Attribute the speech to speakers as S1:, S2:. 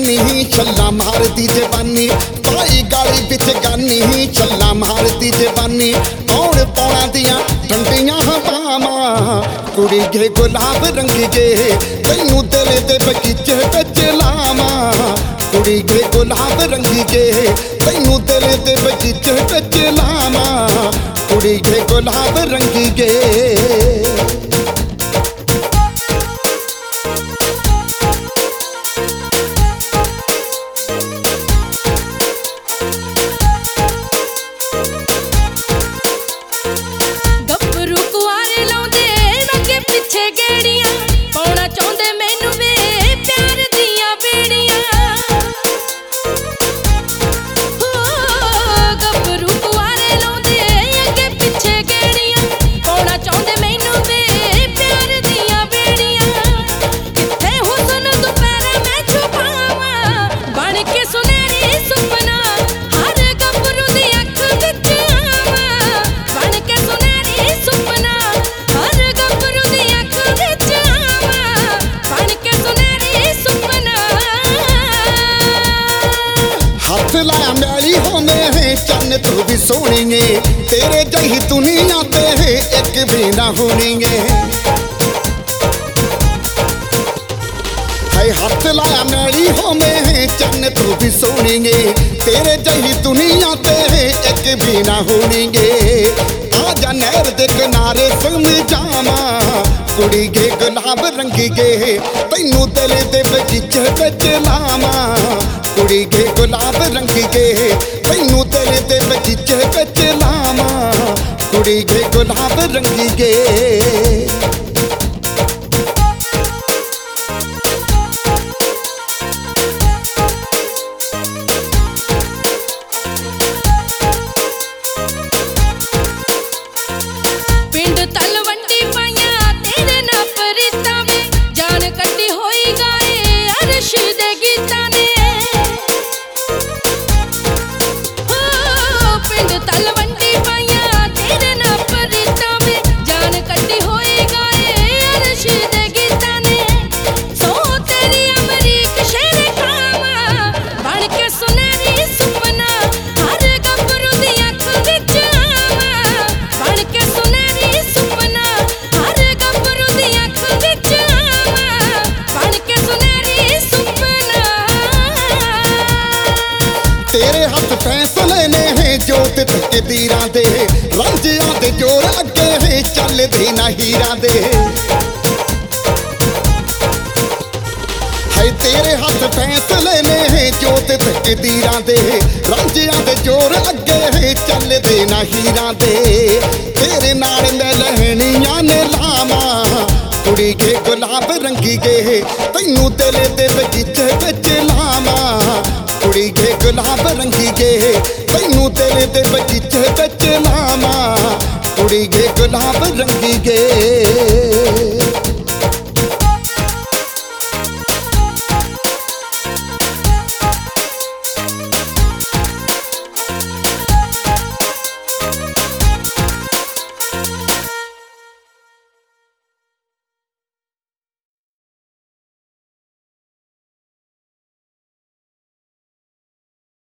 S1: गानी छल्ला मारदी जवानी पाई गाली बिच गानी छल्ला मारदी जवानी कौन पौना दियां ठंडियां हवावां कुड़ी गे गुलाब रंग गे तैनू दिल दे बगीचे विच लावां कुड़ी गे गुलाब रंग गे तैनू दिल दे बगीचे विच लावां कुड़ी गे गुलाब रंग गे मैली होने है चन्न तू भी सोनी है तेरे जही दुनिया ते है एक भी ना होनी है हाथ लाया मैली होने है चन्न तू भी सोनी है तेरे जही दुनिया ते है एक भी ना होनी है आजा नहर दे किनारे समझावा कुड़ी गे गुलाब रंग गे तैनू दिल दे बगीचे विच लावां कुड़ी गे गुलाब रंग गे तैनू दिल दे बगीचे विच लावां कुड़ी गे गुलाब रंग गे
S2: पिंड तलवंडी पाइया तेरे नाल परिश्ता वे जान कट्टी होई गाए अर्श दे गीतां ने पिंड तलवंडी पाइया तेरे नाल परिश्ता वे जान कट्टी होई गाए अर्श दे गीतां ने सो तेरी अमरीक शेर खावा बन के सुनहरी सुपना हर गबरू दी अख विच आवा बन के सुनहरी सुपना हर गबरू दी अख विच आवा बन के सुनहरी सुपना
S1: तेरे हाथ फैसले ने है जोत तकदीरां दे रंजियां दे जोर अगे है चलदे ना हीरां दे है तेरे हाथ फैसले ने है जोत तकदीरां दे रंजियां दे जोर अगे है चलदे ना हीरां दे तेरे नाल मैं लहणियां ने लावां कुड़ी गे गुलाब रंग गे तैनू दिल दे बगीचे विच लावां कुड़ी गे गुलाब रंग गे तैनू दिल दे बगीचे विच लावां कुड़ी गे गुलाब रंग गे